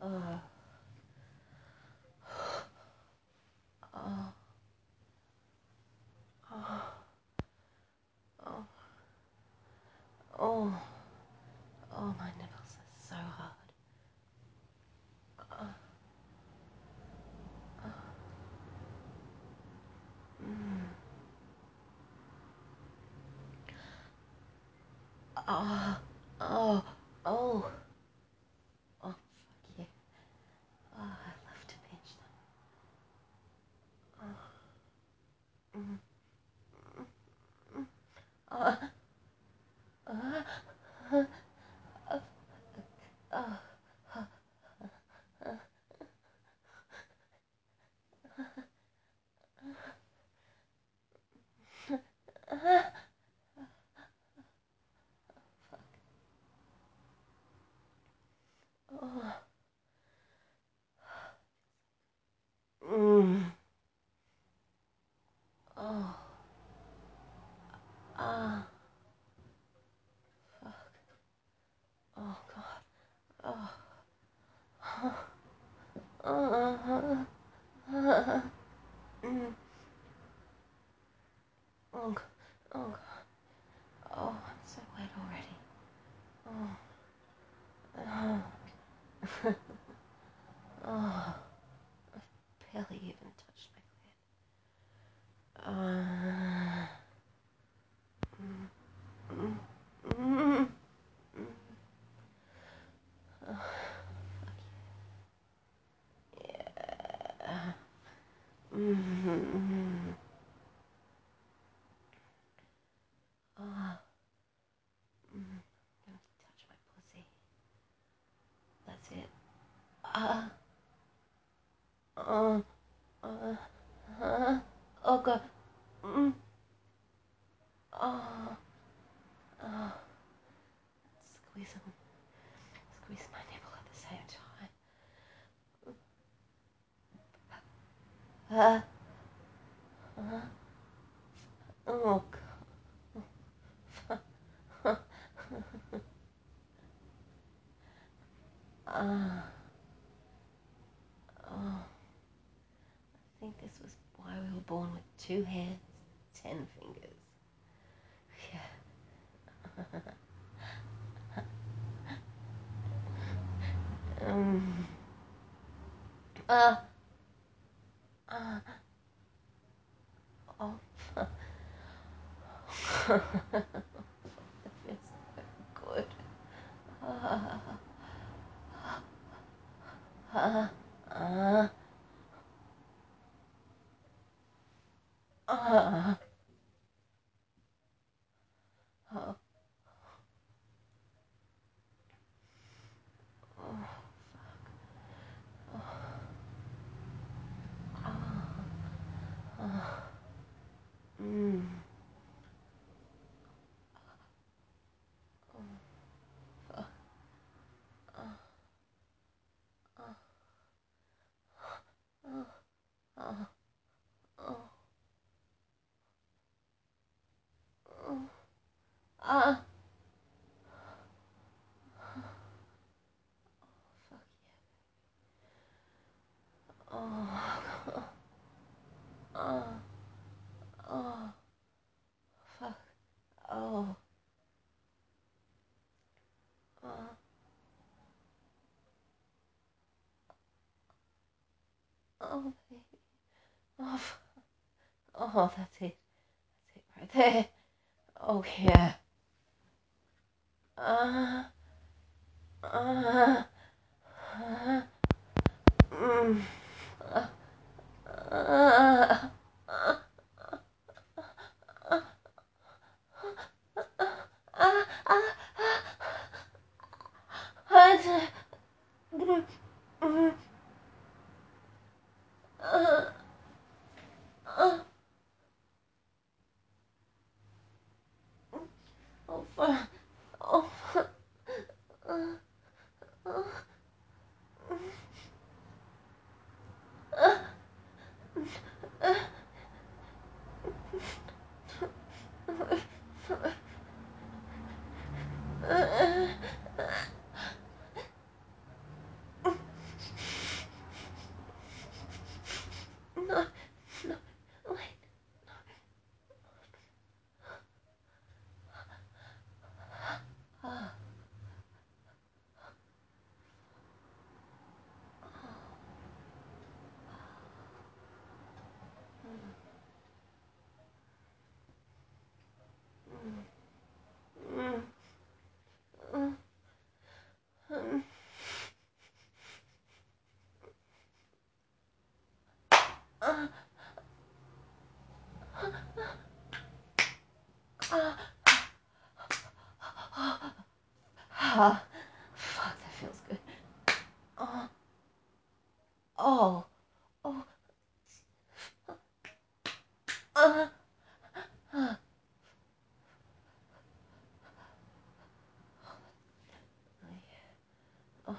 Uh, oh, oh, oh, oh, oh, my nipples are so hard. Uh, mm, oh, oh, oh, oh, fuck yeah. Oh, I love to pinch them. Oh, mm, mm, oh, uh, uh, oh, oh, mm, oh, ah, fuck, oh, God, oh, uh, mm, oh, oh, oh, I'm so wet already. Oh, oh, oh, barely even touched my clit. Mm, mm, mm, oh, yeah. Mm, oh, let me touch my pussy. That's it. Uh, uh, oh, God. Mm, oh, oh, squeeze them. Squeeze my nipple at the same time. Oh, God. Oh, I think this was why we were born with 2 hands, 10 fingers. Yeah. Uh, uh, oh, that feels so good. Uh, uh, uh, uh, oh, mm, oh, oh, oh, uh, fuck yeah. Oh, oh, oh, fuck. Oh, oh, oh, baby. Oh, oh, that's it. That's it right there. Oh, yeah. Uh, uh, uh, mm, uh, uh, uh, oh, fuck. Oh, Ah, fuck, that feels good. Oh, oh, oh, uh, uh, oh,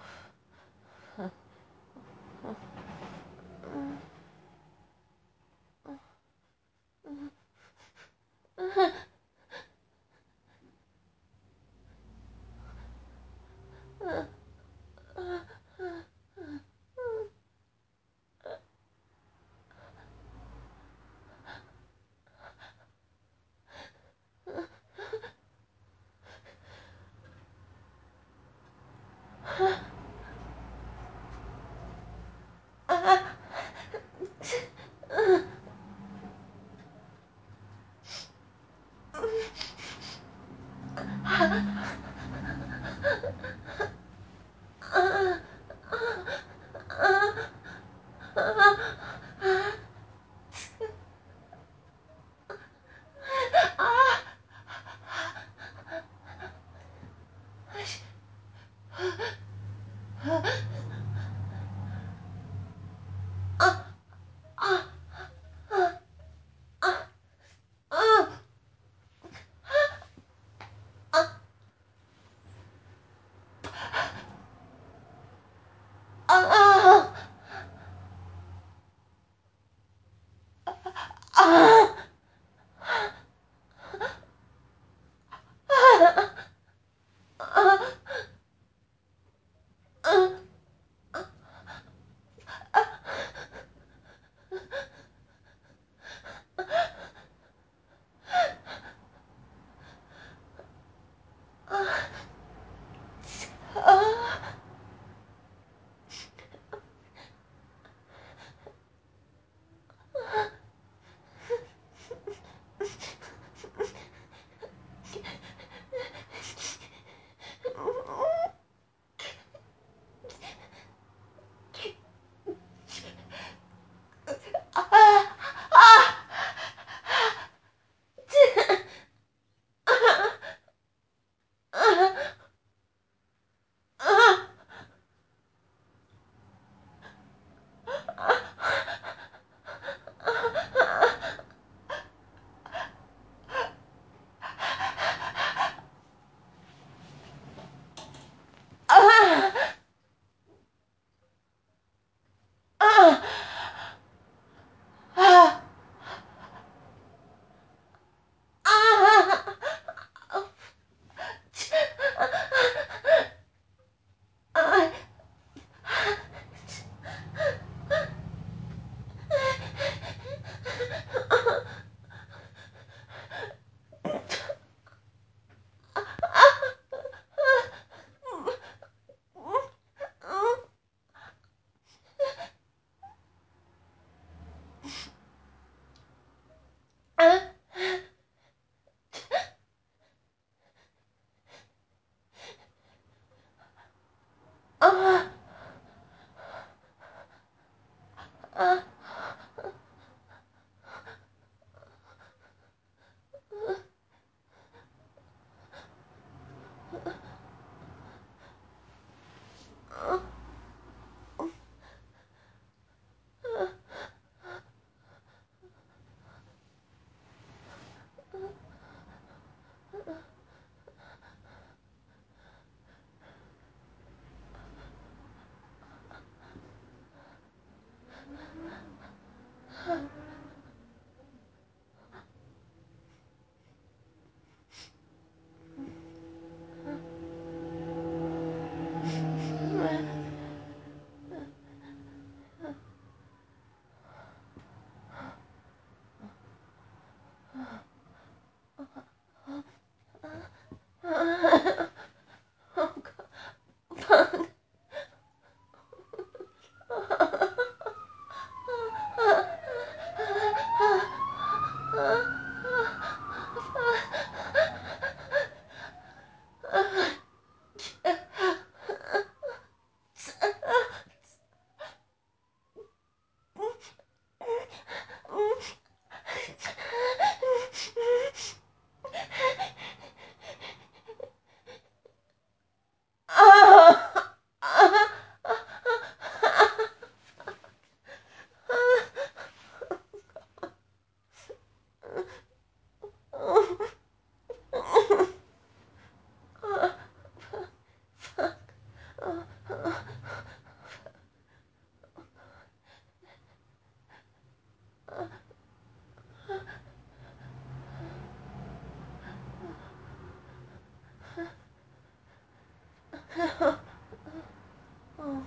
Oh,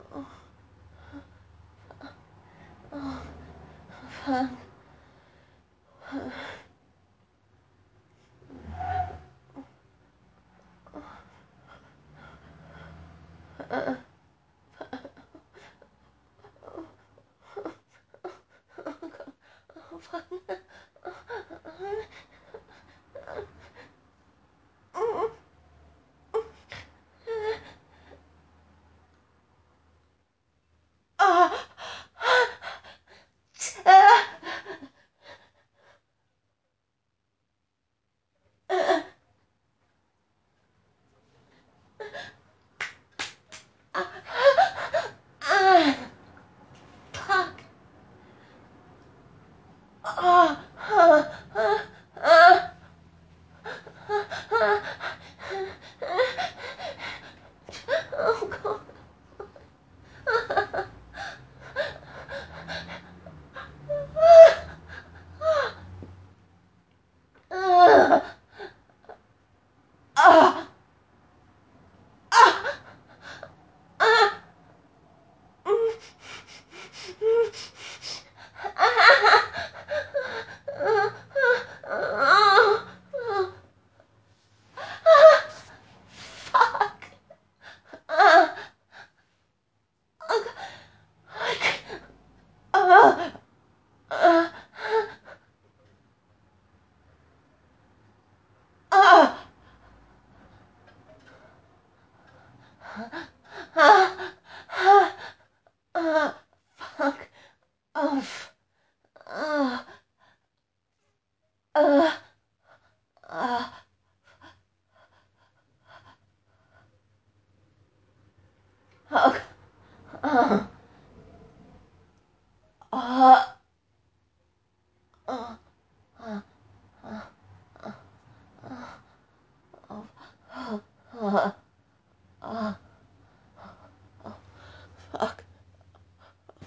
fuck. Oh, fuck. Ah! Fuck. Ah! Oh, God. Fuck off. Uh, uh, uh, oh, uh, uh, uh, uh, uh, uh, uh,